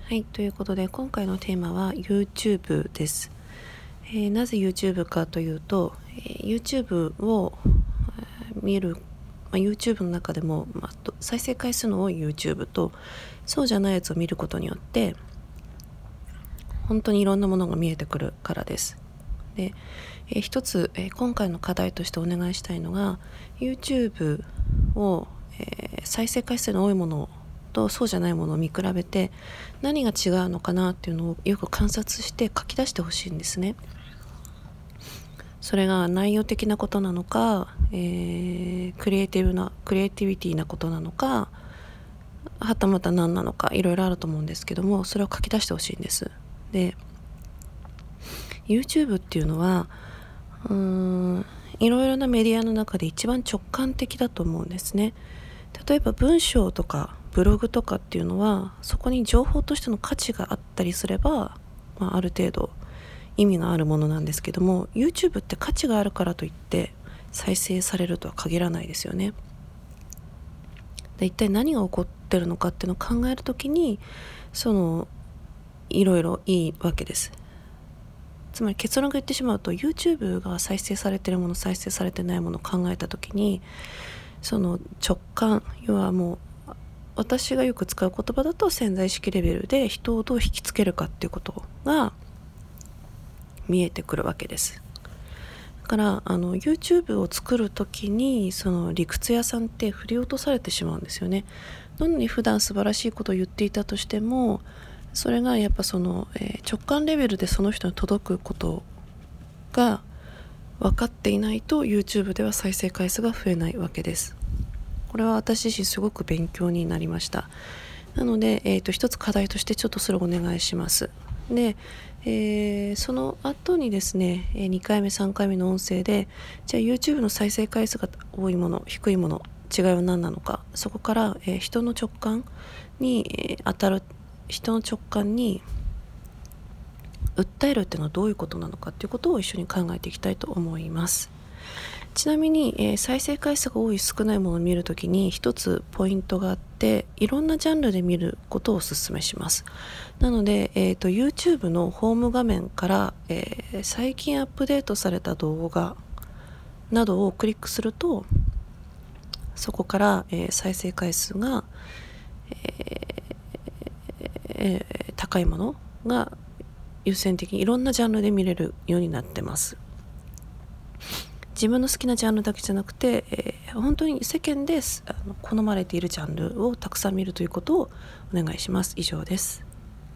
はい、ということで今回のテーマは YouTube です。なぜ YouTube かというと、YouTube を見る、YouTube の中でも、再生回数の多い YouTube とそうじゃないやつを見ることによって本当にいろんなものが見えてくるからです。で、一つ、今回の課題としてお願いしたいのが YouTube を、再生回数の多いものとそうじゃないものを見比べて何が違うのかなっていうのをよく観察して書き出してほしいんですね。それが内容的なことなのか、クリエイティビティなことなのか、はたまた何なのかいろいろあると思うんですけども、それを書き出してほしいんです。で、YouTube っていうのはいろいろなメディアの中で一番直感的だと思うんですね。例えば文章とかブログとかっていうのはそこに情報としての価値があったりすれば、ある程度意味があるものなんですけども、 YouTube って価値があるからといって再生されるとは限らないですよね。で、一体何が起こってるのかっていうのを考えるときにいろいろいいわけです。つまり結論が言ってしまうと YouTube が再生されてるもの再生されてないものを考えたときに、その直感、要はもう私がよく使う言葉だと潜在意識レベルで人をどう引きつけるかっていうことが見えてくるわけです。だからYouTube を作るときにその理屈屋さんって振り落とされてしまうんですよね。どんなに普段素晴らしいことを言っていたとしても、それがやっぱ直感レベルでその人に届くことが分かっていないと YouTube では再生回数が増えないわけです。これは私自身すごく勉強になりました。なので、一つ課題としてちょっとそれをお願いします。で、その後にですね、2回目3回目の音声でじゃあ YouTube の再生回数が多いもの低いもの違いは何なのか、そこから、人の直感に、当たる人の直感に訴えるっていうのはどういうことなのかっていうことを一緒に考えていきたいと思います。ちなみに、再生回数が多い少ないものを見るときに一つポイントがあって、いろんなジャンルで見ることをお勧めします。なので、YouTube のホーム画面から、最近アップデートされた動画などをクリックすると、そこから、再生回数が、高いものが優先的にいろんなジャンルで見れるようになってます。自分の好きなジャンルだけじゃなくて、本当に世間で好まれているジャンルをたくさん見るということをお願いします。以上です。